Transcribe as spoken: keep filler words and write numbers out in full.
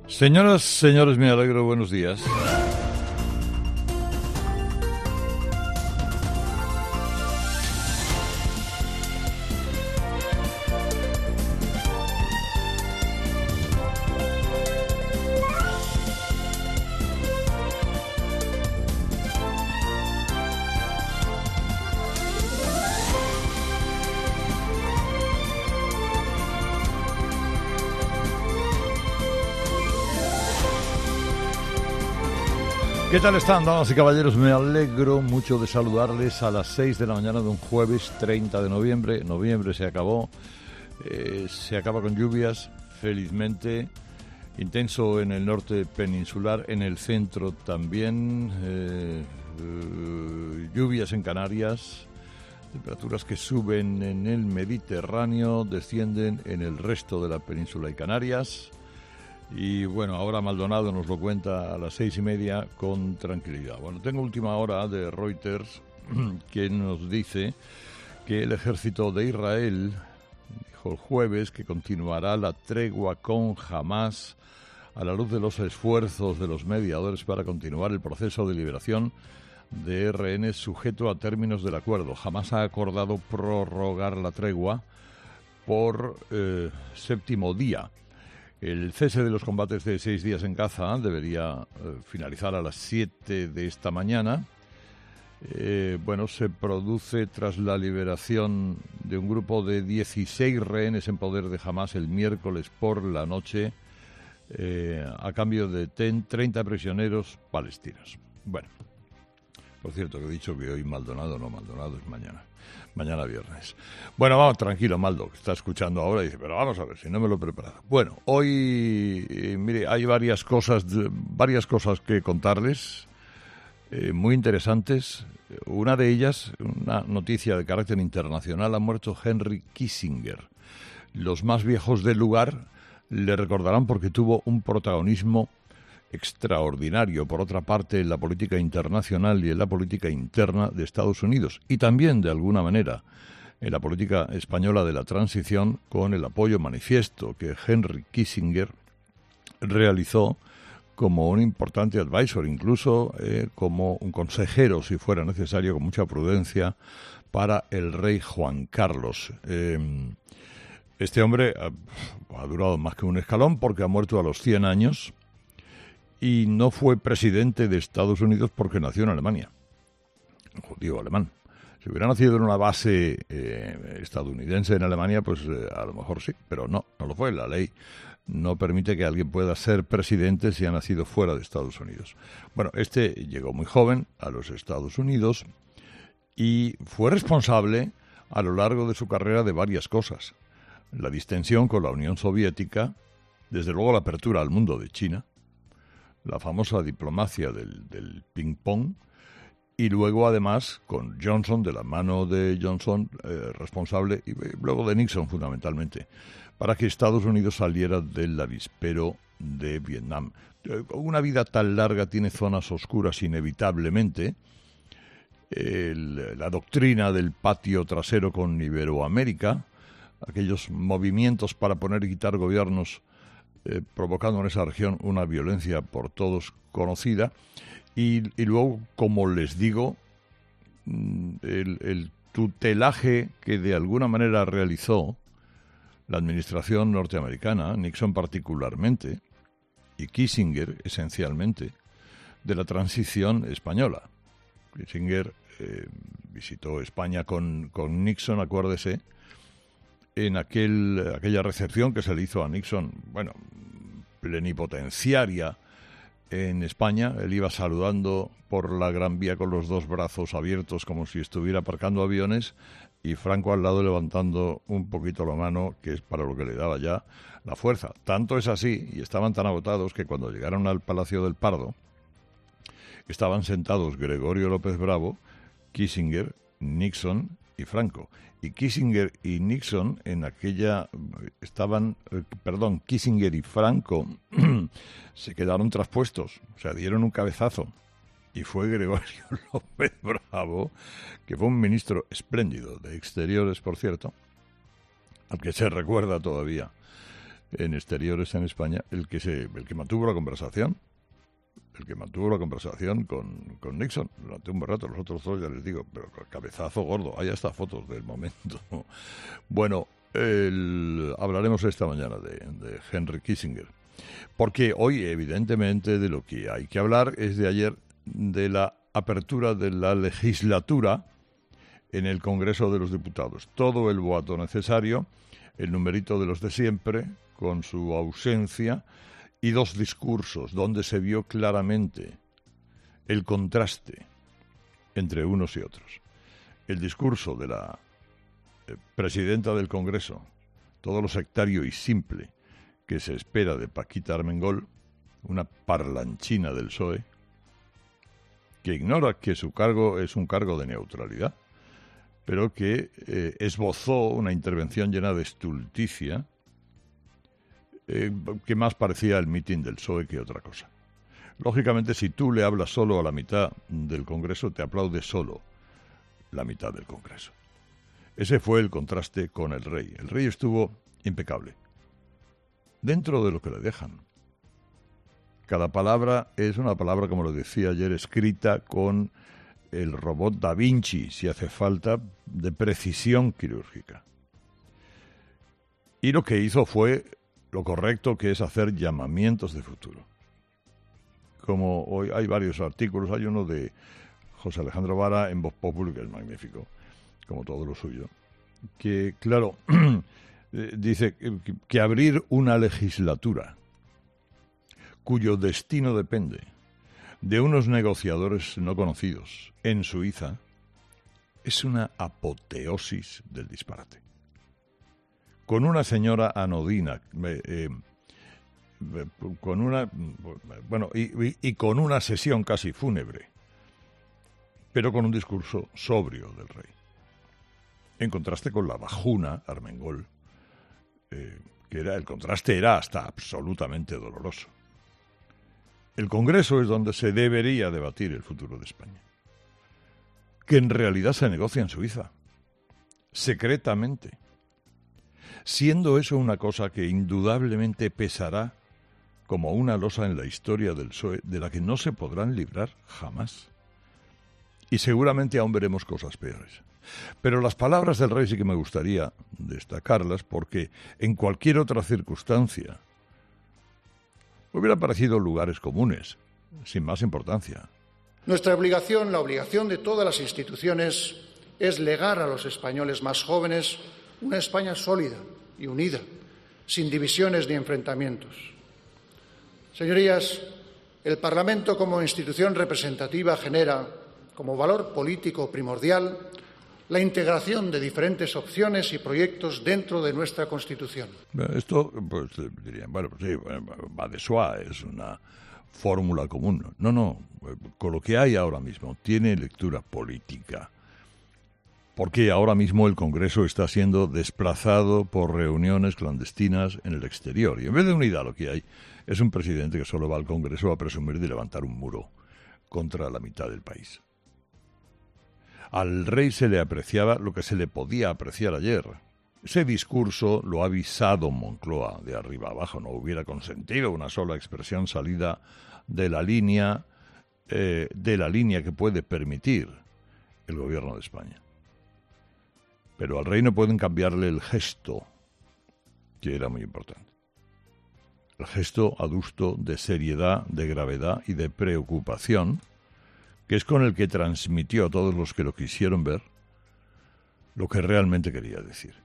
Señoras, señores, me alegro, buenos días. ¿Qué tal están, damas y caballeros? Me alegro mucho de saludarles a las seis de la mañana de un jueves treinta de noviembre. Noviembre se acabó, eh, se acaba con lluvias, felizmente. Intenso en el norte peninsular, en el centro también. Eh, eh, lluvias en Canarias, temperaturas que suben en el Mediterráneo, descienden en el resto de la península y Canarias. Y bueno, ahora Maldonado nos lo cuenta a las seis y media con tranquilidad. Bueno, tengo última hora de Reuters que nos dice que el ejército de Israel dijo el jueves que continuará la tregua con Hamás a la luz de los esfuerzos de los mediadores para continuar el proceso de liberación de rehenes sujeto a términos del acuerdo. Hamás ha acordado prorrogar la tregua por eh, séptimo día. El cese de los combates de seis días en Gaza debería eh, finalizar a las siete de esta mañana. Eh, bueno, se produce tras la liberación de un grupo de dieciséis rehenes en poder de Hamás el miércoles por la noche, eh, a cambio de treinta prisioneros palestinos. Bueno, por cierto, que he dicho que hoy Maldonado, no Maldonado, es mañana. Mañana viernes. Bueno, vamos, tranquilo, Maldo, que está escuchando ahora y dice, pero vamos a ver, si no me lo he preparado. Bueno, hoy, eh, mire, hay varias cosas, varias cosas que contarles, eh, muy interesantes. Una de ellas, una noticia de carácter internacional, ha muerto Henry Kissinger. Los más viejos del lugar le recordarán porque tuvo un protagonismo extraordinario, por otra parte, en la política internacional y en la política interna de Estados Unidos, y también, de alguna manera, en la política española de la transición, con el apoyo manifiesto que Henry Kissinger realizó como un importante advisor, incluso eh, como un consejero, si fuera necesario, con mucha prudencia, para el rey Juan Carlos. Eh, este hombre ha, ha durado más que un escalón porque ha muerto a los cien años, y no fue presidente de Estados Unidos porque nació en Alemania, un judío alemán. Si hubiera nacido en una base eh, estadounidense en Alemania, pues eh, a lo mejor sí, pero no, no lo fue. La ley no permite que alguien pueda ser presidente si ha nacido fuera de Estados Unidos. Bueno, este llegó muy joven a los Estados Unidos y fue responsable a lo largo de su carrera de varias cosas. La distensión con la Unión Soviética, desde luego la apertura al mundo de China, la famosa diplomacia del, del ping-pong, y luego además con Johnson, de la mano de Johnson, eh, responsable, y luego de Nixon fundamentalmente, para que Estados Unidos saliera del avispero de Vietnam. Una vida tan larga tiene zonas oscuras inevitablemente. El, la doctrina del patio trasero con Iberoamérica, aquellos movimientos para poner y quitar gobiernos, Eh, provocando en esa región una violencia por todos conocida, y, y luego, como les digo, el, el tutelaje que de alguna manera realizó la administración norteamericana, Nixon particularmente, y Kissinger esencialmente, de la transición española. Kissinger eh, visitó España con, con Nixon, acuérdese, en aquel aquella recepción que se le hizo a Nixon, bueno, plenipotenciaria en España. Él iba saludando por la Gran Vía con los dos brazos abiertos como si estuviera aparcando aviones, y Franco al lado levantando un poquito la mano, que es para lo que le daba ya la fuerza. Tanto es así, y estaban tan agotados, que cuando llegaron al Palacio del Pardo estaban sentados Gregorio López Bravo, Kissinger, Nixon y Franco. Y Kissinger y Nixon en aquella estaban, eh, perdón, Kissinger y Franco se quedaron traspuestos, o sea, dieron un cabezazo. Y fue Gregorio López Bravo, que fue un ministro espléndido, de Exteriores, por cierto, al que se recuerda todavía en exteriores en España, el que se, el que mantuvo la conversación, el que mantuvo la conversación con, con Nixon durante un buen rato. Los otros dos, ya les digo, pero cabezazo gordo. Hay hasta fotos del momento. Bueno, el, hablaremos esta mañana de, de Henry Kissinger, porque hoy, evidentemente, de lo que hay que hablar es de ayer, de la apertura de la legislatura en el Congreso de los Diputados. Todo el boato necesario, el numerito de los de siempre, con su ausencia, y dos discursos donde se vio claramente el contraste entre unos y otros. El discurso de la eh, presidenta del Congreso, todo lo sectario y simple que se espera de Paquita Armengol, una parlanchina del P S O E, que ignora que su cargo es un cargo de neutralidad, pero que eh, esbozó una intervención llena de estulticia, eh, que más parecía el mitin del P S O E que otra cosa. Lógicamente, si tú le hablas solo a la mitad del Congreso, te aplaude solo la mitad del Congreso. Ese fue el contraste con el rey. El rey estuvo impecable, dentro de lo que le dejan. Cada palabra es una palabra, como lo decía ayer, escrita con el robot Da Vinci, si hace falta, de precisión quirúrgica. Y lo que hizo fue lo correcto, que es hacer llamamientos de futuro. Como hoy hay varios artículos, hay uno de José Alejandro Vara en Voz Populi, que es magnífico, como todo lo suyo, que, claro, dice que, que abrir una legislatura cuyo destino depende de unos negociadores no conocidos en Suiza es una apoteosis del disparate. Con una señora anodina, eh, eh, con una, bueno, y, y, y con una sesión casi fúnebre, pero con un discurso sobrio del rey, en contraste con la bajuna Armengol, eh, que era, el contraste era hasta absolutamente doloroso. El Congreso es donde se debería debatir el futuro de España, que en realidad se negocia en Suiza, secretamente, siendo eso una cosa que indudablemente pesará como una losa en la historia del P S O E, de la que no se podrán librar jamás. Y seguramente aún veremos cosas peores. Pero las palabras del rey sí que me gustaría destacarlas, porque en cualquier otra circunstancia hubieran parecido lugares comunes, sin más importancia. Nuestra obligación, la obligación de todas las instituciones, es legar a los españoles más jóvenes una España sólida y unida, sin divisiones ni enfrentamientos. Señorías, el Parlamento como institución representativa genera, como valor político primordial, la integración de diferentes opciones y proyectos dentro de nuestra Constitución. Esto, pues dirían, bueno, pues sí, va de suave, es una fórmula común. No, no, con lo que hay ahora mismo tiene lectura política. Porque ahora mismo el Congreso está siendo desplazado por reuniones clandestinas en el exterior. Y en vez de unidad lo que hay es un presidente que solo va al Congreso a presumir de levantar un muro contra la mitad del país. Al rey se le apreciaba lo que se le podía apreciar ayer. Ese discurso lo ha avisado Moncloa de arriba abajo. No hubiera consentido una sola expresión salida de la línea, eh, de la línea que puede permitir el gobierno de España. Pero al rey no pueden cambiarle el gesto, que era muy importante. El gesto adusto de seriedad, de gravedad y de preocupación, que es con el que transmitió a todos los que lo quisieron ver lo que realmente quería decir.